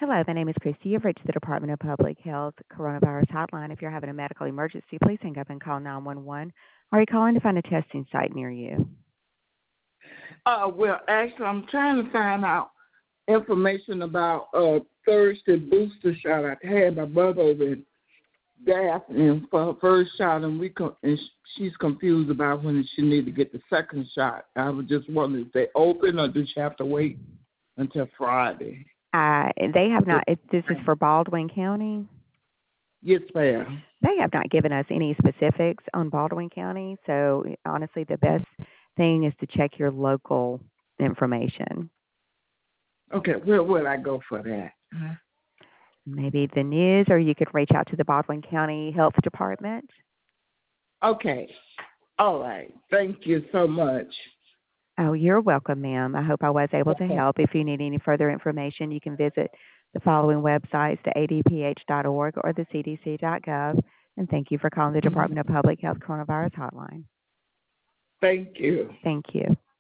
Hello, my name is Christy. You've reached the Department of Public Health Coronavirus Hotline. If you're having a medical emergency, please hang up and call 911. Are you calling to find a testing site near you? Well, actually, I'm trying to find out information about Thursday booster shot. I had my brother over in Daphne for her first shot, and she's confused about when she need to get the second shot. I was just wondering if they open or do she have to wait until Friday? They have not. This is for Baldwin County. Yes, ma'am. They have not given us any specifics on Baldwin County. So honestly, the best thing is to check your local information. Okay, where would I go for that? Maybe the news, or you could reach out to the Baldwin County Health Department. Okay. All right. Thank you so much. Oh, you're welcome, ma'am. I hope I was able to help. If you need any further information, you can visit the following websites, the adph.org or the cdc.gov. And thank you for calling the Department of Public Health Coronavirus Hotline. Thank you. Thank you.